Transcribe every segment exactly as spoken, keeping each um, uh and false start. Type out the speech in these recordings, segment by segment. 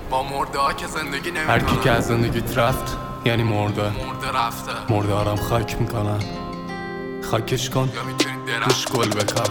با مرده ها که زندگی نمیکنن. هر کی که از زندگیت رفت یعنی مرده. مرده رفته. مرده آرام خاک میکنن. خاکش کن روش گل بکار.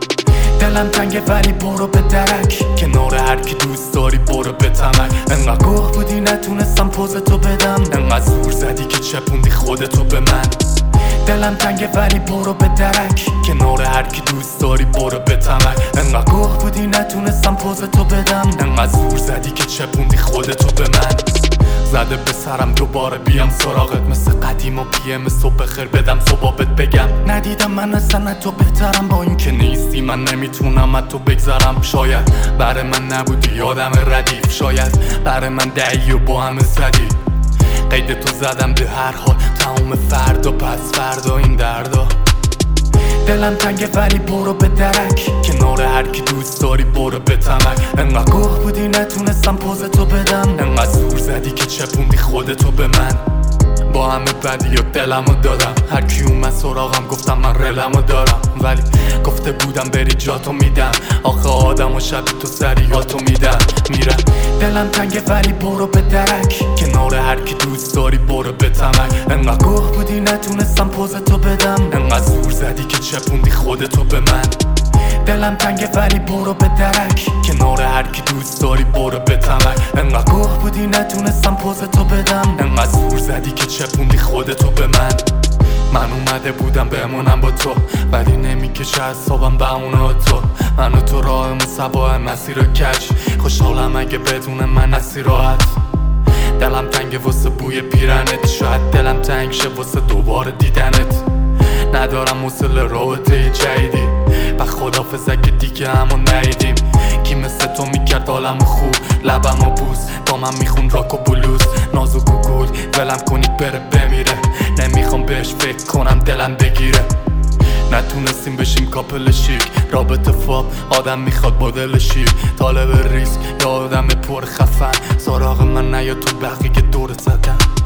دلم تنگه ولی برو به درک، کنار هر کی دوست داری برو به تمک. انقدر گوه بودی نتونستم پوزتو بدم، انقدر زور زدی که چپوندی خودتو به من. دلم تنگه ولی برو به درک، کنار هر کی دوست داری برو به تمک. انقدر گوه بودی نتونستم پوزتو بدم، انقدر زور زدی که چپوندی خودتو به من. زده به سرم دوباره بیام سراغت، مثل قدیم و پیم صبح خیر بدم صبابت بگم ندیدم من اصلا تو بهترم، با این که نیستی من نمیتونم از تو بگذرم. شاید برای من نبودی آدم ردیف، شاید برای من دعی و با همه زدی. قید تو زدم به هر حال تمام فردا پس فردا این دردا. دلم تنگه ولی برو به درک، کنار هر کی دوست داری برو به تمک. انقدر گوه بودی نتونستم پوزتو بدم، انقدر زور زدی که چپوندی خودتو به من. با همه بدی و دلمو دادم، هر کی اومد سراغم گفتم من رلمو دارم، ولی گفته بودم بری جاتو میدم. آخه آدم و شب تو سریاتو میدم میرم. دلم تنگه ولی برو به درک، کنار هر کی دوست داری برو به تمک. انقدر گوه بودی نتونستم پوزتو بدم، انقدر زور زدی که چپوندی خودتو به من. دلم تنگه ولی برو به درک، کنار هر کی دوست داری برو به تمک. انقدر گوه بودی نتونستم پوزتو بدم، انقدر زور زدی که چپوندی خودتو به من. من اومده بودم بمونم با تو، ولی نمیکشه از صابم به اونه تو. من و تو راه مصباه مسیر کج، خوشحالم اگه بدون من نسی راحت. دلم تنگه واسه بوی پیرنت، شاید دلم تنگ شه واسه دوباره دیدنت. ندارم حوصله رابطه جدیدی و خدافظ اگه دیگه همو ندیدیم. کی مثل تو میکرد حالم خوب، لبم و بوس با من میخون راک و بلوز. ناز و گوگل ولم کنید بره بمیره، نمیخوام بهش فکر کنم دلم بگیره. نتونستیم بشیم کاپل شیک، رابطه فاب آدم میخواد با دل شیر. طالب ریسک یا آدم پر خفن، سراغ من نیا تو بقیه دورت زدن.